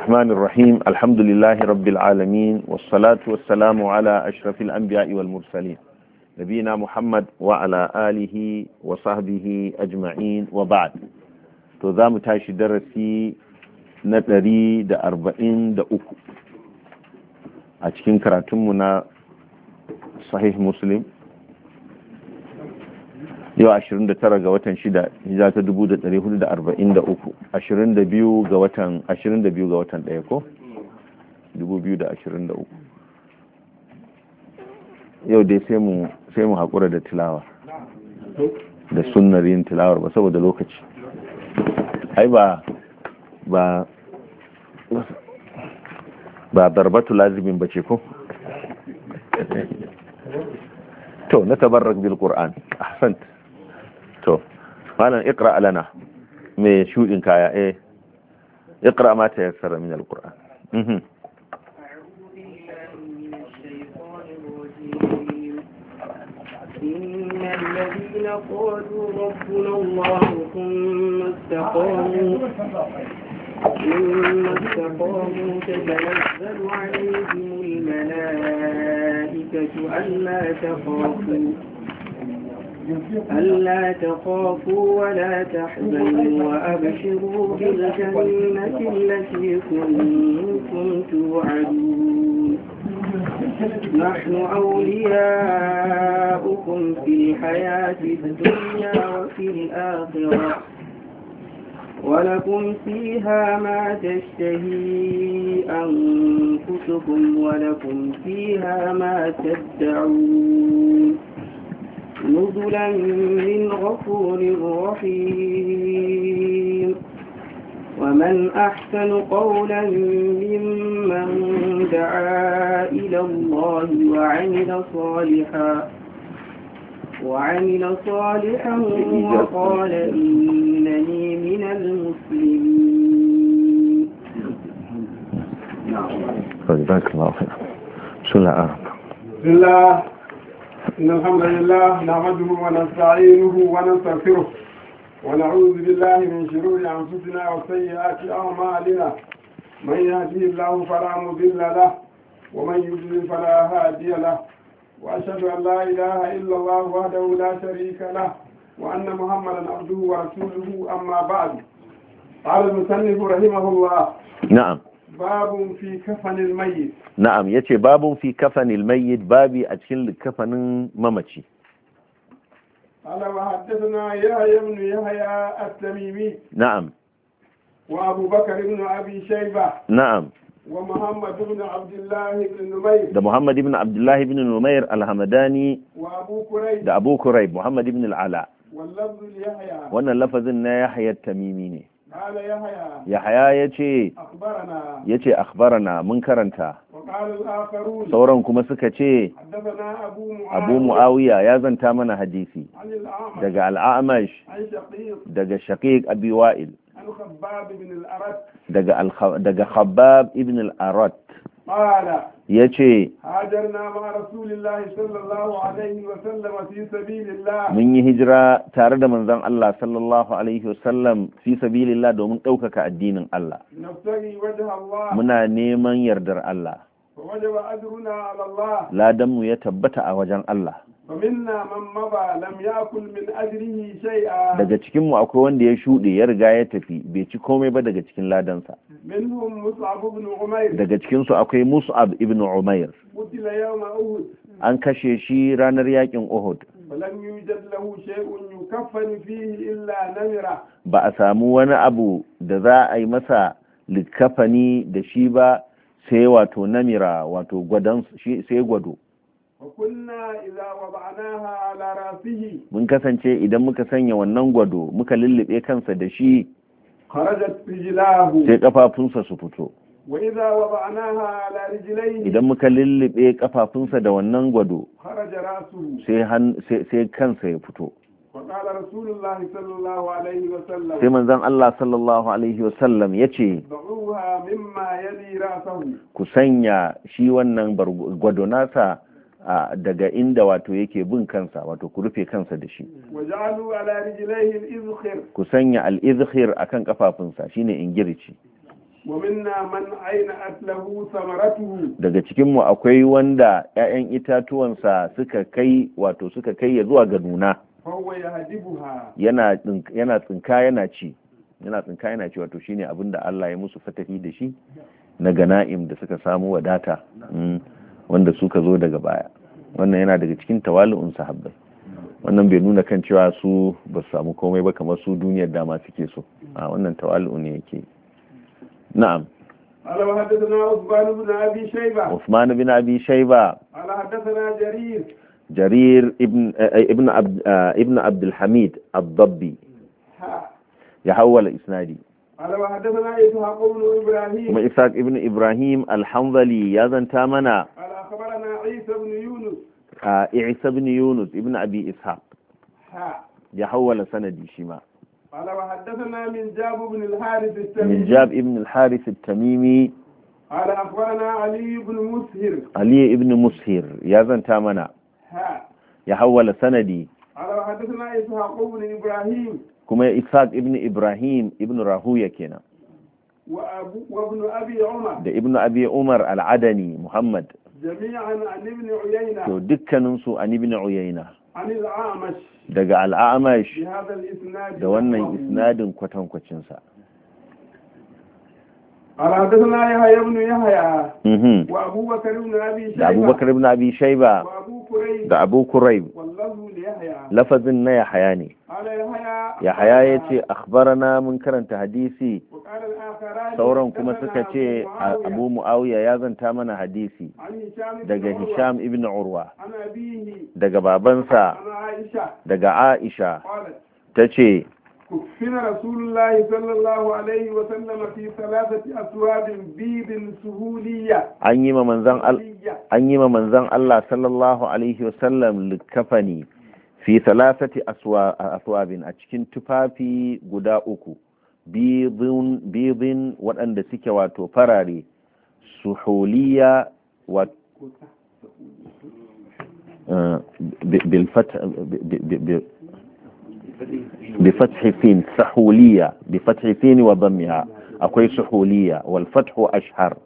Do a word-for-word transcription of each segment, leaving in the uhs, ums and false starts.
الرحمن الرحيم الحمد لله رب العالمين والصلاة والسلام على أشرف الأنبياء والمرسلين نبينا محمد وعلى آله وصحبه أجمعين وبعد تزام تاشي درسي نتري دا أربعين دا أكو أتكين كراتمنا صحيح مسلم yau ashirin da tara ga watan shida hijira ta dubu da ɗari hudu da arba'in da uku ashirin da biyu ga watan ashirin da biyu ga watan ɗaya ko dubu biyu da ashirin da uku yau dai sai mu sai mu haƙura da tilawa da sunnar yin tilawar ba saboda lokaci ai ba ba ba darbatu lazimin bace ko to na tabarrak bil qur'an ahsant to malam iqra lana me shudin kaya eh iqra ma ta yassara min alquran mhm innal ladina qalu rabbuna allah thumma istaqamu ثم استقاموا تتنزل عليهم الملائكة ألا تخافوا ألا تخافوا ولا تحزنوا وأبشروا بالجنة التي كنتم توعدون نحن أولياؤكم في الحياة الدنيا وفي الآخرة ولكم فيها ما تشتهي أنفسكم ولكم فيها ما تدعون نزلا من غفور رحيم ومن أحسن قولا ممن دعا إلى الله وعمل صالحا وعمل صالحا وقال إنني من المسلمين. جزاك الله خير. بسم الله الرحمن بسم الله إن الحمد لله نحمده ونستعينه ونستغفره ونعوذ بالله من شرور أنفسنا وسيئات أعمالنا من يهده الله فلا مضل له ومن يضلل فلا هادي له وأشهد أن لا إله إلا الله وحده لا شريك له وأن محمدا عبده ورسوله أما بعد قال المصنف رحمه الله نعم باب في كفن الميت نعم يتي باب في كفن الميت بابي أتكن لكفن ممتي قال وحدثنا يحيى بن يحيى التميمي نعم وأبو بكر بن أبي شيبة نعم ومحمد بن عبد الله بن نمير ده محمد بن عبد الله بن نمير الهمداني وأبو كريب ده أبو كريب محمد بن العلاء واللفظ ليحيى وانا اللفظ ان يحيى التميمي ne قال يحيى يحيى yace أخبرنا yace akhbarana mun karanta وقال الآخرون sauran kuma suka ce حدثنا أبو معاوية Abu Muawiya ya zanta mana hadisi عن الأعمش daga al-A'mash عن شقيق daga Shaqiq Abi Wa'il عن خباب بن الأرت daga al daga Khabbab ibn al-Arat قال yace هاجرنا مع رسول الله صلى الله عليه وسلم في سبيل الله mun yi hijira tare da manzon Allah sallallahu alaihi wasallam fi sabilillah domin ɗaukaka addinin Allah نبتغي وجه الله muna neman yardar Allah ووجب أجرنا على الله ladan mu ya tabbata a wajen Allah ومنا من مضى لم يأكل من أجره شيئا daga cikin mu akwai wanda ya shuɗe ya riga ya tafi bai ci komai ba daga cikin ladansa منهم مصعب بن عمير daga cikin su akwai Mus'ab ibn Umair قتل يوم أحد an kashe shi ranar yakin Uhud ولم يوجد له شيء يكفن فيه إلا نمرة ba a samu wani abu da za a yi masa likafani da shi ba sai wato namira wato gwadon shi sai gwado وكنا إذا وضعناها على رأسه mun kasance idan muka sanya wannan gwado muka lullube kansa da shi خرجت رجلاه sai kafafunsa su fito وإذا وضعناها على رجليه idan muka lullube kafafunsa da wannan gwado خرج رأسه sai han sai sai kansa ya fito وقال رسول الله صلى الله عليه وسلم sai manzon Allah sallallahu alaihi wasallam yace ضعوها مما يلي رأسه ku sanya shi wannan gwado nasa daga inda wato yake bin kansa wato ku rufe kansa da shi waj'alu ala rijlaihi al-izkhir ku sanya al-izkhir akan kafafunsa shine ingirici ومنا من عينت له ثمرته daga cikin mu akwai wanda ƴaƴan itatuwansa suka kai wato suka kai ya zuwa ga nuna فهو يهدبها yana yana tsinka yana ci yana tsinka yana ci wato shine abinda Allah ya musu fatahi da shi na gana'im da suka samu wadata wanda suka zo daga baya. Wannan yana daga cikin tawali'un sahabbai. Wannan bai nuna kan cewa su ba su samu komai ba kamar su duniyar dama suke so. A wannan tawali'u ne yake. Na'am. قال وحدثنا عثمان بن ابي شيبه عثمان بن ابي شيبه قال حدثنا جرير جرير ابن ابن عبد ابن عبد الحميد الضبي يحول اسنادي. قال وحدثنا اسحاق بن ابراهيم kuma Ishaq ibn Ibrahim al-Hanzali ya zanta mana قال اخبرنا عيسى بن يونس Isa ibn Yunus ibn Abi Ishaq ya hawala sanadi shi ma. قال وحدثنا من جاب بن الحارث التميمي من جاب ابن الحارث التميمي قال اخبرنا علي بن مسهر علي ابن مسهر يا زنتا منا يا حول سندي. قال وحدثنا اسحاق بن ابراهيم كما اسحاق ابن ابراهيم ابن راهويه kenan وابو وابن ابي عمر da ibn abi umar al-adani muhammad jami'an an ibn uyayna to dukkanin su an ibn uyayna an al-amash daga al-amash bi hadha al-isnad da wannan isnadin kwatankwacin sa. قال حدثنا يحيى بن يحيى وابو بكر بن ابي شيبه ابو بكر بن ابي شيبه وابو كريب da abu kurayb واللفظ ليحيى lafazin na yahya ne. قال يحيى yahya yace akhbarana mun karanta hadisi وقال الاخران sauran kuma suka ce abu muawiya ya zanta mana hadisi daga hisham ibn urwa daga babansa daga aisha tace كفن رسول الله صلى الله عليه وسلم في ثلاثة أسواد بيض سهولية an yi ma manzan an yi ma manzan Allah sallallahu alaihi wasallam likafani fi thalathati aswabin a cikin tufafi guda uku bidin bidin waɗanda suke wato farare suhuliya wa bil fath بفتح سين سحولية بفتح سين وضمها أكوي سحولية والفتح أشهر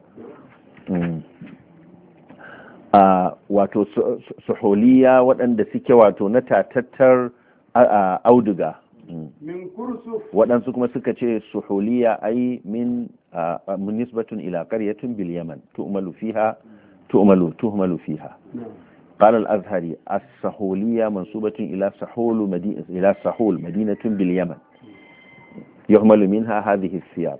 wato suhuliya waɗanda suke wato na tatattar auduga waɗansu kuma suka ce suhuliya ai min nisbatun ila qaryatin bil yaman tu'malu fiha tu'malu tuhmalu fiha. قال الأزهري السحولية منصوبة إلى سحول مدينة إلى سحول مدينة باليمن يعمل منها هذه الثياب.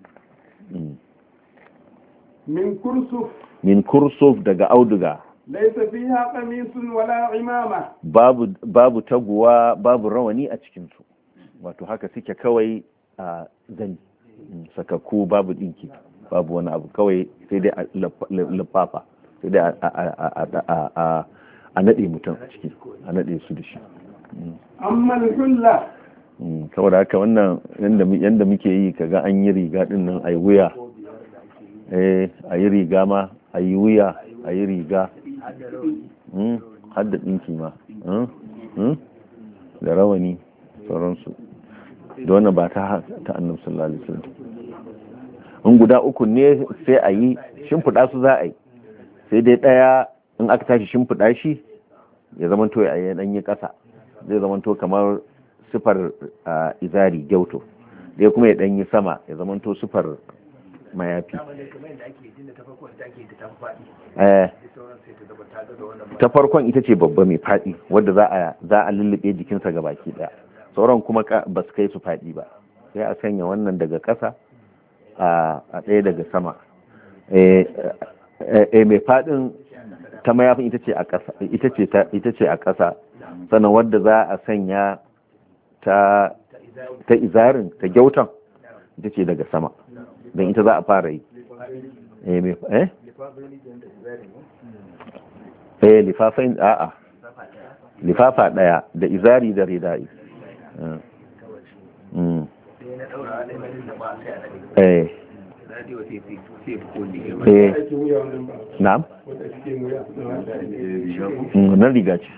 من كرسف من كرسف دقا أو دقا ليس فيها قميص ولا عمامة باب باب تقوى باب رواني أتشكنسو wato haka suke kawai a zani sakakku babu dinki babu wani abu kawai sai dai lafafa sai dai a naɗe mutum a ciki a naɗe su da shi. amma hulla saboda haka wannan yadda muke yi kaga an yi riga din nan a yi wuya a yi riga ma a yi wuya a yi riga hadda ɗinki ma da rawani sauransu da wannan ba ta annabi sallallahu alaihi wasallam. in guda uku ne sai a yi shimfiɗa su za a yi sai dai ɗaya in aka tashi shimfiɗa shi ya zamanto ya yi ɗanyi ƙasa zai zamanto kamar sifar izari gyauto ɗaya kuma ya ɗanyi sama ya zamanto sifar mayafi. ta farkon ita ce babba mai faɗi wadda za a lullube jikinsa ga baki ɗaya sauran kuma ba su kai su faɗi ba sai a sanya wannan daga ƙasa a ɗaya daga sama. eh mai fadin ta mayafin ita ce a ƙasa ita ce a ƙasa sannan wadda za a sanya ta ta izarin ta gyautan ita ce daga sama don ita za a fara yi. eh mai eh eh lifafin a'a lifafa daya da izari da ridai. eh na'am nan riga ce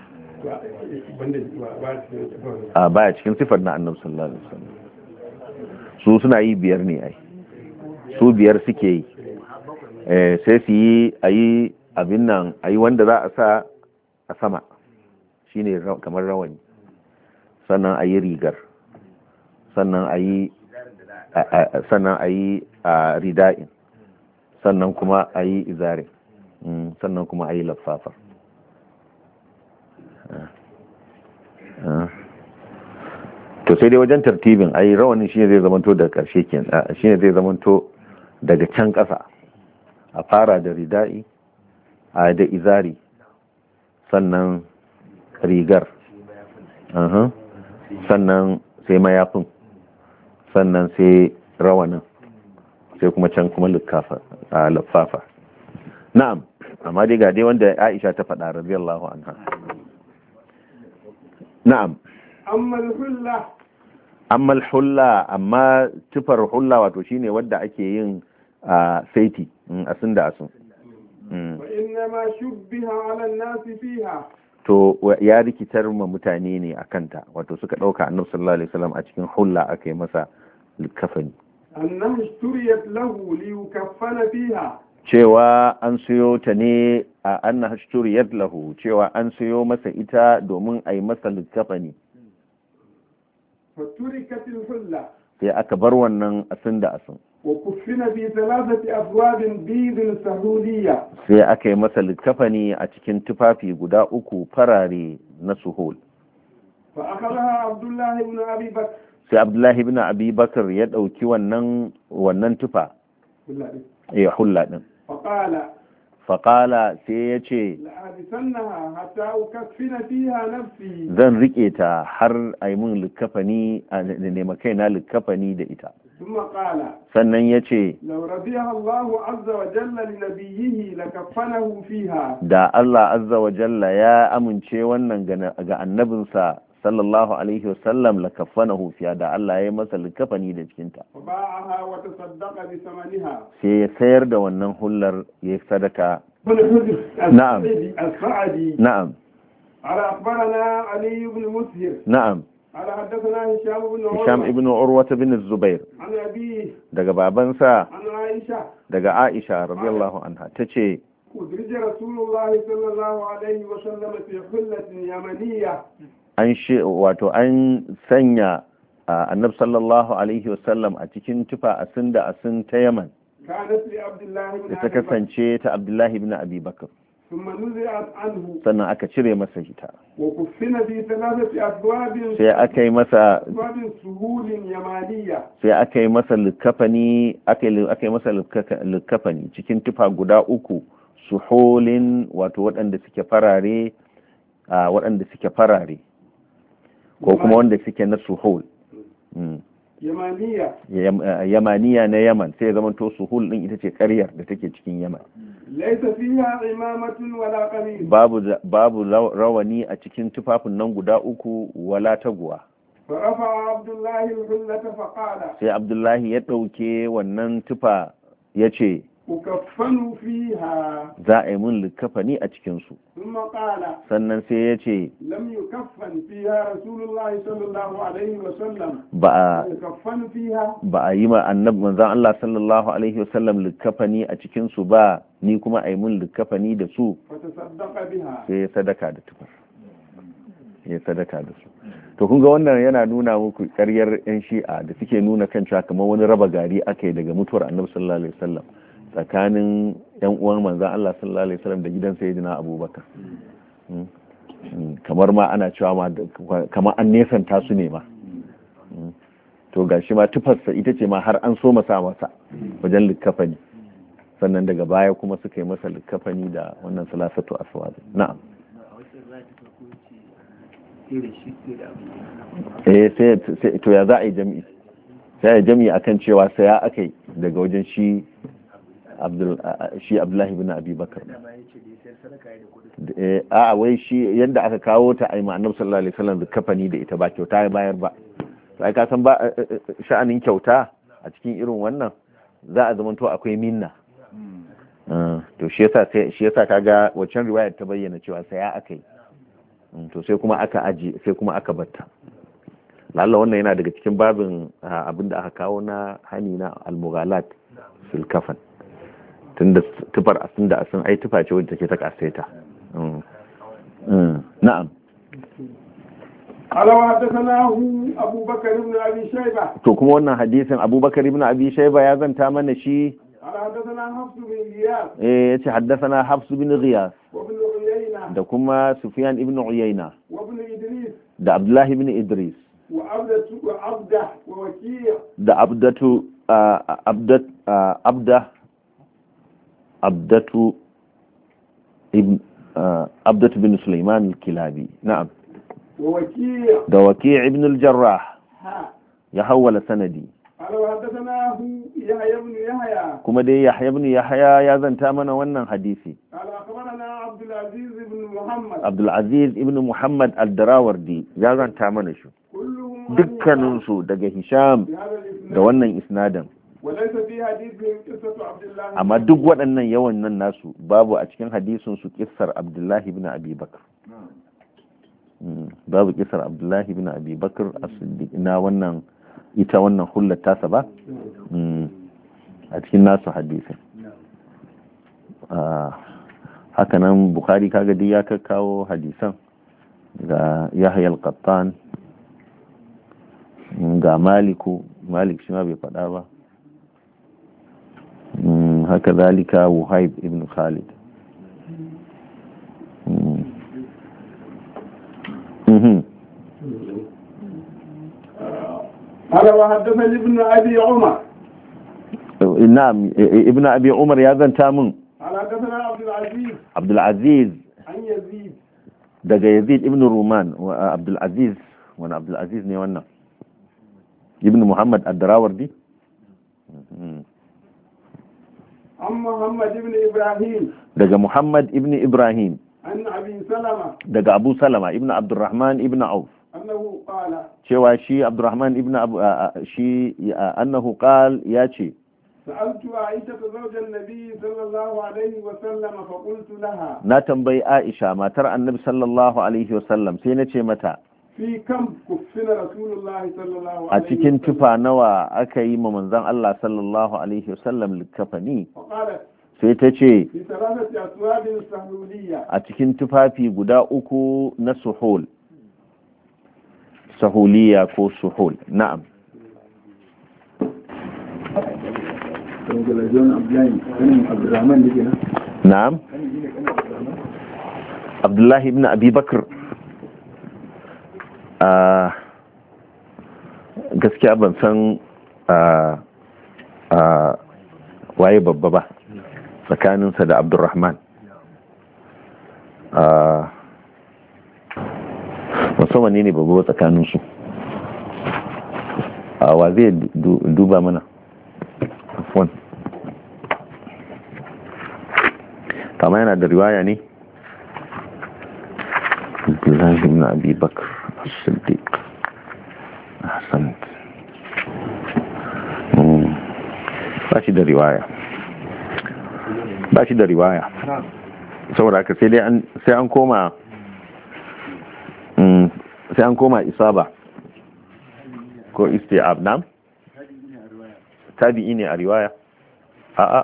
a baya cikin sifar na annabi sallallahu alaihi wasallam su suna yi biyar ne ai su biyar suke yi sai su yi a yi abin nan a yi wanda za a sa a sama shine kamar rawani, sannan a yi rigar, sannan a yi sannan a yi a rida'in, sannan kuma a yi izare, sannan kuma a yi laffafa. To sai dai wajen tartibin a yi rawanin shine zai zamanto daga ƙarshe kenan, shine zai zamanto daga can ƙasa, a fara da rida'i a da izari, sannan rigar, sannan sai mayafin, sannan sai rawanin, sai kuma can kuma laffafa. Na'am, amma dai ga dai wanda Aisha ta faɗa radiyallahu anha. Na'am. amma al-hulla amma al-hulla amma tufar hulla wato shine wanda ake yin saiti asin da asin. wa inna ma shubbiha 'ala an-nasi fiha, to ya rikitar ma mutane ne a kanta, wato suka ɗauka annabi sallallahu alaihi wasallam a cikin hulla aka yi masa likafani, annahu ishturiyat lahu li yukaffana fiha, cewa an siyo ta ne a annahu ishturiyat lahu, cewa an siyo masa ita domin a yi masa likafani. faturikat al-hulla, sai aka bar wannan asin da asin, wa kuffina fi thalathati abwabin bidin sahuliyya, sai aka yi masa likafani a cikin tufafi guda uku farare na suhul. fa akhadha abdullah ibn abi bakr, sai abdullahi ibn abi bakr ya dauki wannan wannan tufa ya hulla din, fa qala faƙala sai ya ce la'abisannaha hatta ukaffina fiha nafsi, zan rike ta har a yi min likafani da nema kaina likafani da ita. thumma qala sannan ya ce law radiyaha Allahu azza wa jalla li nabiyyihi lakaffanahu fiha, da Allah azza wa jalla ya amince wannan ga annabinsa sallallahu alaihi wasallam lakaffanahu fiha, da Allah ya yi masa likafani da cikinta, fa ba'aha wa tasaddaqa bi thamaniha, sai ya sayar da wannan hullar ya sadaka. na'am نعم. as-sa'di na'am ala akhbarana ali ibn mushir na'am ala haddathana hisham ibn Hisham ibn Urwa bin Zubair, an abi daga babansa an aisha daga Aisha radiyallahu anha tace udrij rasulullah sallallahu alaihi wa sallam fi hullatin yamaniyya, an shi wato an sanya annabi sallallahu alaihi wasallam a cikin tufa asin da asin ta Yaman, kanat li abdullah ibn da ta kasance ta Abdullahi ibn Abi Bakr, thumma nuzi'at anhu sannan aka cire masa ita, wa kuffina fi thalathati abwabin sai aka yi masa abwabin suhulin yamaniyya, sai aka yi masa likafani aka yi aka yi masa likafani cikin tufa guda uku suhulin, wato waɗanda suke farare waɗanda suke farare ko kuma wanda suke na suhul yamaniya yamaniya na Yaman, sai ya zamanto suhul din ita ce ƙaryar da take cikin Yaman. laysa fiha imamatun wala qamis, babu babu rawani a cikin tufafin nan guda uku wala taguwa. fa rafa abdullah al-hullata fa qala sai Abdullahi ya ɗauke wannan tufa ya ce ukaffanu fiha, za a yi mun likafani a cikinsu. thumma qala sannan sai ya ce lam yukaffan fiha rasulullah sallallahu alaihi wa sallam, ba a yukaffanu fiha, ba a yi ma annabi manzon Allah sallallahu alaihi wasallam likafani a cikinsu ba, ni kuma a yi mun likafani da su. fa tasaddaqa biha, sai ya sadaka da tufar, ya sadaka da su. To kun ga wannan yana nuna muku ƙaryar yan shi'a da suke nuna kan cewa kamar wani raba gari aka yi daga mutuwar annabi sallallahu alaihi wasallam tsakanin yan uwan manzan Allah sallallahu alaihi wasallam da gidan sayyidina Abubakar, kamar ma ana cewa ma kamar an nesanta su ne ma. To gashi ma tufarsa ita ce ma har an so masa masa wajen likafani, sannan daga baya kuma suka yi masa likafani da wannan salasatu aswad. Na'am. eh sai to ya za a yi jami'i, sai ya jami'i akan cewa sai ya akai daga wajen shi Abdul shi Abdullahi bin Abi Bakar. a wai shi yadda aka kawo ta a yi ma'anar sallallahu alaihi wasallam da kafani da ita ba kyauta ya bayar ba. Sai ka san ba sha'anin kyauta a cikin irin wannan za a zamanto akwai minna. To shi yasa sai shi yasa kaga waccan riwayar ta bayyana cewa sai ya akai. To sai kuma aka aji sai kuma aka batta. lalla wannan yana daga cikin babin abinda aka kawo na hani na al-mughalat fil kafan tunda tufar asin da asin ai tufa ce wadda take ta kasaita. na'am alawa haddathanahu abubakar ibn abi shayba to kuma wannan hadisin abubakar ibn abi shayba ya zanta mana shi ala haddathana hafs bin ghiyas eh yace haddathana hafs bin ghiyas wa ibn uyayna da kuma sufyan ibn uyayna wa ibn idris da abdullah ibn idris wa abdatu wa abda wa waki' da abdatu abdat abda abdatu ibn abdatu bin sulaiman al-kilabi na'am ووكيع ده وكيع ابن الجراح ها يحول سندي قال وحدثناه يحيى بن يحيى كما دي يحيى بن يحيى يا زنتا mana wannan hadisi قال اخبرنا عبد العزيز بن محمد عبد العزيز ابن محمد الدراوردي ya zanta mana shi كلهم dukkanin su daga Hisham da wannan isnadin وليس في حديثهم قصة عبد الله amma duk waɗannan yawan nan nasu babu a cikin hadisin su kissar Abdullahi ibn Abi Bakr babu kisar Abdullahi ibn Abi Bakr as-Siddiq na wannan ita wannan hullar tasa ba a cikin nasu hadisin haka nan Bukhari kaga dai ya kawo hadisan ga Yahya al-Qattan ga Maliku Malik shi ma bai faɗa ba haka zalika Wuhaib ibn Khalid قال وحدثني ابن ابي عمر نعم ابن ابي عمر يا زنتا من قال حدثنا عبد العزيز عبد العزيز عن يزيد daga Yazid ibn Ruman wa Abdul Aziz wani Abdul Aziz ne wannan ibn Muhammad ad-Darawardi عن محمد ابن ابراهيم daga Muhammad ibn Ibrahim عن ابي سلمة daga Abu Salama ibn Abdurrahman ibn Auf انه قال cewa shi Abdurrahman ibn Abu shi annahu qal ya ce سألت عائشة زوج النبي صلى الله عليه وسلم فقلت لها na tambayi Aisha matar Annabi sallallahu alaihi wasallam sai na ce mata في كم كفن رسول الله صلى الله عليه a cikin tufa nawa aka yi ma manzon Allah sallallahu alaihi wasallam likafani وقالت sai ta ce في ثلاثة أثواب سهولية a cikin tufafi guda uku na suhul sahuliya ko suhul na'am na'am Abdullahi ibn Abi Bakr gaskiya ban san waye babba ba tsakaninsa da Abdurrahman musamman ne babba tsakaninsu wa zai duba mana afwan kama yana da riwaya ne Abdullahi ibn Abi Bakr as-Siddiq ahsant ba shi da riwaya ba shi da riwaya saboda haka sai dai an sai an koma sai an koma isaba ko isti'ab nam tabi'i ne a riwaya a'a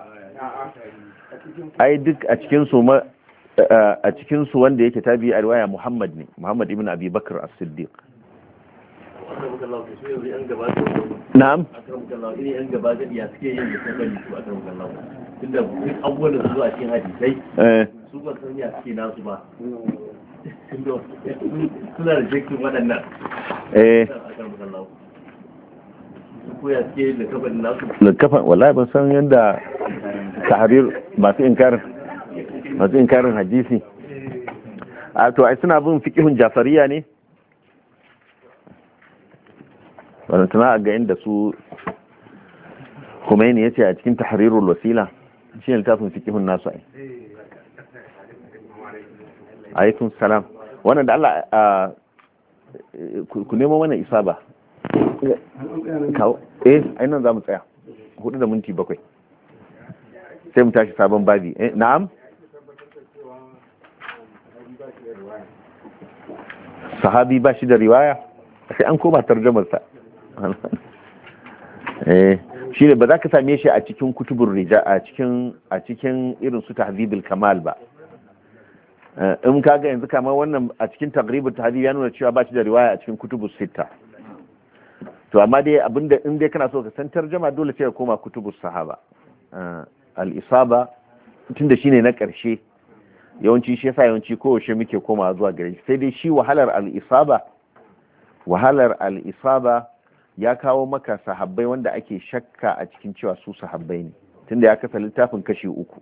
ai duk a cikin su a cikin su wanda yake tabi'i a riwaya Muhammad ne Muhammad ibn Abi Bakr as-Siddiq na'am tunda abubuwan da zuwa cikin hadisai su ba san ya suke nasu ba suna da jikin waɗannan eh koya suke da kafan nasu likafan wallahi ban san yadda tahrir masu inkarin masu inkarin hadisi a to ai suna bin fiqhun jafariya ne wannan tana ga inda su Khomeini yace a cikin tahrirul wasila shi ne tafin fiqhun nasu ai alaikum salam wannan da Allah ku nemo mana isaba kawo eh ainihin za mu tsaya hudu da minti bakwai sai mu tashi sabon babi eh na'am sahabi ba shi da riwaya sai an koma tarjamarsa eh shine ba za ka same shi a cikin kutubur rija a cikin a cikin irin su tahdhibul kamal ba. In kaga yanzu kamar wannan a cikin taqribut tahdhib ya nuna cewa ba shi da riwaya a cikin kutubus sitta. To amma dai abinda in dai kana so ka san tarjuma dole sai ka koma kutubus sahaba. Al-isaba tunda shine na karshe yawanci shi yasa yawanci kowace muke koma zuwa gare shi, sai dai shi wahalar al-isaba wahalar al-isaba ya kawo maka sahabbai wanda ake shakka a cikin cewa su sahabbai ne, tunda ya kasa littafin kashi uku.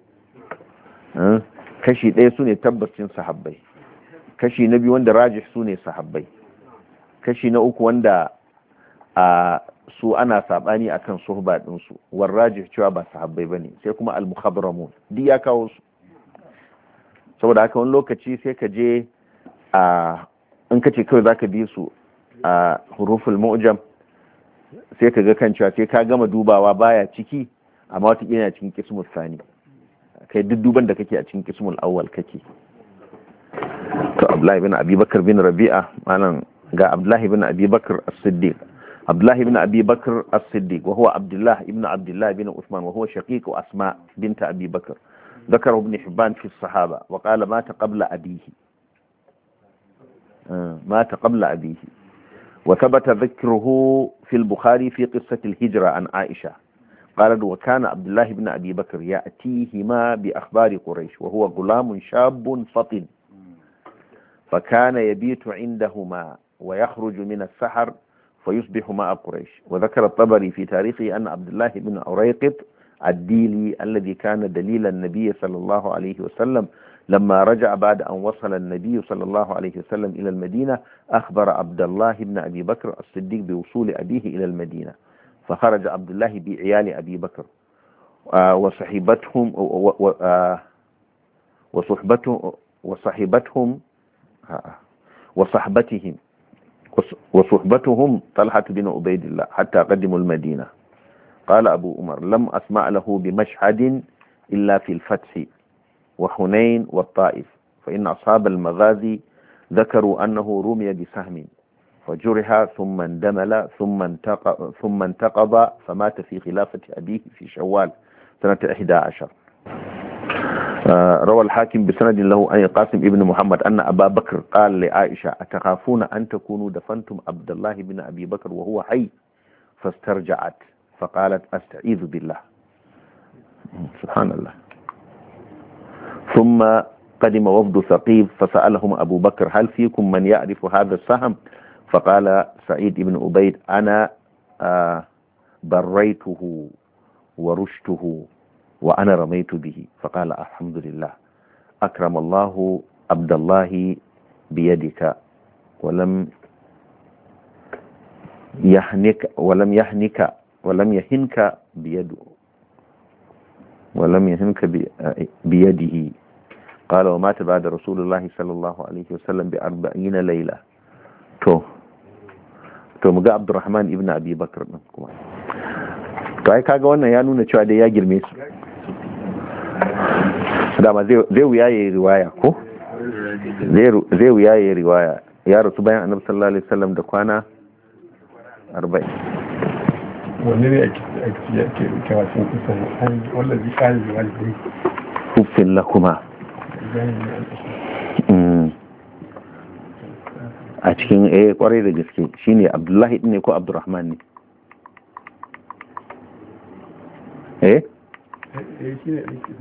Kashi ɗaya su ne tabbacin sahabbai, kashi na biyu wanda rajih su ne sahabbai, kashi na uku wanda a su ana sabani akan suhba ɗinsu war rajih cewa ba sahabbai bane, sai kuma al-mukhadramun duk ya kawo su. Saboda haka wani lokaci sai ka je a in ka ce kawai zaka bi su a huruful mu'jam sai ka ga kan cewa sai ka gama dubawa baya ciki, amma wata yana cikin kismul sani, kai duk duban da kake a cikin kismul awwal kake. To Abdullahi bin Abi Bakr bin Rabi'a, malam ga Abdullahi bin Abi Bakr as-Siddiq. Abdullahi bin Abi Bakr as-Siddiq wa huwa Abdullah ibn Abdullah bin Uthman wa huwa shaqiq Asma bint Abi Bakr. ذكر ابن حبان في الصحابة وقال مات قبل أبيه مات قبل أبيه وثبت ذكره في البخاري في قصة الهجرة عن عائشة قالت وكان عبد الله بن أبي بكر يأتيهما بأخبار قريش وهو غلام شاب فطن فكان يبيت عندهما ويخرج من السحر فيصبح مع قريش. وذكر الطبري في تاريخه أن عبد الله بن أريقط الديلي الذي كان دليل النبي صلى الله عليه وسلم لما رجع بعد أن وصل النبي صلى الله عليه وسلم إلى المدينة أخبر عبد الله بن أبي بكر الصديق بوصول أبيه إلى المدينة، فخرج عبد الله بعيال أبي بكر وصحبتهم وصحبتهم وصحبتهم وصحبتهم وصحبتهم طلحة بن عبيد الله حتى قدموا المدينة. قال أبو عمر لم أسمع له بمشهد إلا في الفتح وحنين والطائف، فإن أصحاب المغازي ذكروا أنه رمي بسهم فجرح ثم اندمل ثم انتقض, ثم انتقض فمات في خلافة أبيه في شوال سنة إحدى عشر. روى الحاكم بسند له أن قاسم ابن محمد أن أبا بكر قال لعائشة أتخافون أن تكونوا دفنتم عبد الله بن أبي بكر وهو حي؟ فاسترجعت فقالت أستعيذ بالله. سبحان الله. ثم قدم وفد ثقيف فسألهم أبو بكر هل فيكم من يعرف هذا السهم؟ فقال سعيد بن عبيد أنا آه بريته ورشته وأنا رميت به. فقال الحمد لله أكرم الله عبد الله بيدك ولم يحنك ولم يحنك ولم يهنك بيده ولم يهنك بيده. قال ومات بعد رسول الله صلى الله عليه وسلم بأربعين ليلة. تو to muga Abdurrahman ibn Abi Bakr din kuma to ai kaga wannan ya nuna cewa dai ya girme su dama zai zai wuya yayi riwaya ko zai zai wuya yayi riwaya ya rasu bayan Annabi sallallahu alaihi wasallam da kwana arba'in. wanne ne ake ake cewa sun kusan an wallahi kai walidai ufin lakuma a cikin eh kwarai da gaske shine Abdullahi din ne ko Abdurrahman ne eh eh shine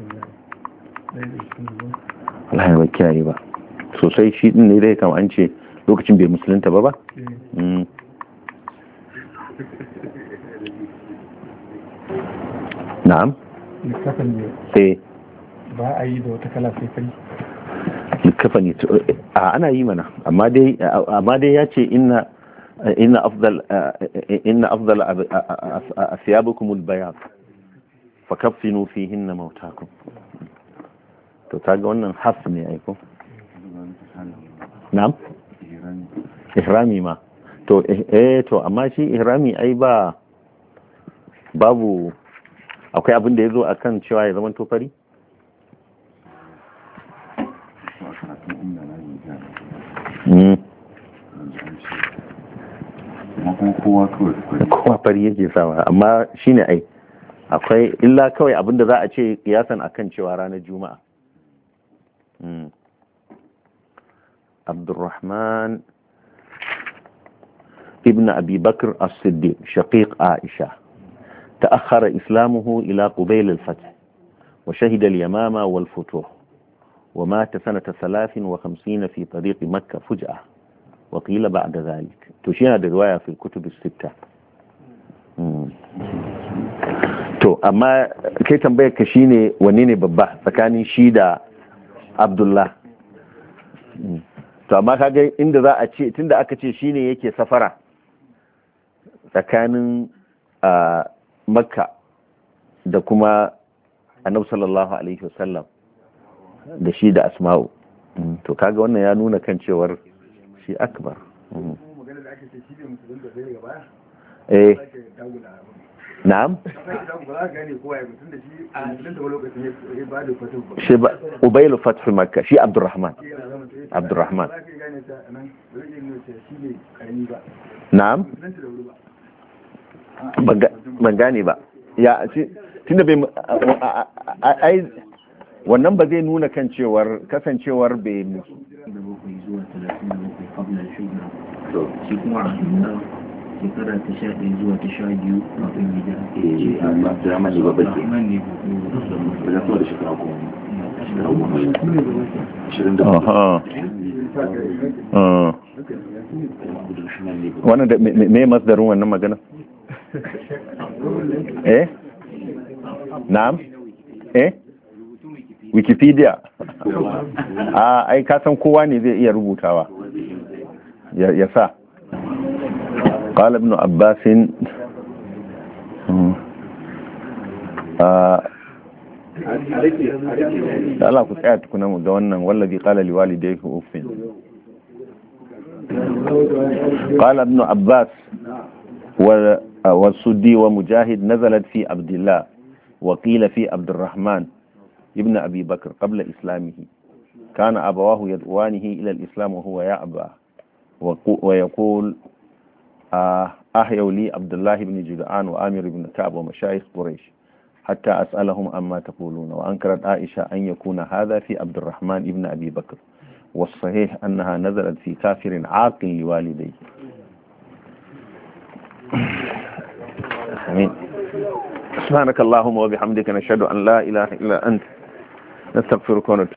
Allah ya kiyaye ba sosai shi din ne dai kamar an ce lokacin bai musulunta ba ba na'am eh ba a yi da wata kala sai fari kafani a ana yi mana amma dai amma dai yace inna inna afdal inna afdal asyabukum albayad fakaffinu fihinna mautakum. to kaga wannan has ne ai ko na'am ihrami ma to eh to amma shi ihrami ai ba babu akwai abin da yazo akan cewa ya zama to fari kowa fari yake sawa amma shine ai akwai illa kawai abinda za a ce kiyasan akan cewa ranar juma'a. Abdurrahman ibn Abi Bakr as-Siddiq shaqiq Aisha ta'akhkhara islamuhu ila qubayl al-fath wa shahida al-yamama wal-futuh wa mata sanata ثلاث وخمسين في طريق مكة فجأة وقيل بعد ذلك. to shi yana da riwaya fi kutub as-sittah. to amma kai tambayar ka shine wanne ne babba tsakanin shi da Abdullah. to amma kaga inda za a ce tunda aka ce shine yake safara tsakanin Makka da kuma Annabi sallallahu alaihi wasallam da shi da Asma'u, to kaga wannan ya nuna kan cewar shi akbar. eh na'am shi ba Ubayl fath Makka shi Abdurrahman Abdurrahman na'am ban gane ba ya ce tunda bai ai wannan ba zai nuna kan cewar kasancewar bai musu shi kuma shekara ta sha ɗaya zuwa ta sha biyu kafin hijira ke amma Abdurrahman ne babban ke ne ba za su da shekara goma shekara goma ashirin da wannan da me masdarin wannan magana eh na'am eh Wikipedia a ai ka san kowa ne zai iya rubutawa ya sa قال ابن عباس Allah ku tsaya tukuna mu ga wannan wallazi qala liwalidayhi uffin. قال ابن عباس والسدي ومجاهد نزلت في عبد الله وقيل في عبد الرحمن ابن أبي بكر قبل إسلامه كان أبواه يدعوانه إلى الإسلام وهو يأبى ويقول أحيوا لي عبد الله بن جدعان وآمر بن كعب ومشايخ قريش حتى أسألهم أما تقولون. وأنكرت عائشة أن يكون هذا في عبد الرحمن ابن أبي بكر والصحيح أنها نزلت في كافر عاقل لوالديه. آمين. سبحانك اللهم وبحمدك نشهد أن لا إله إلا أنت نستغفرك ونتوب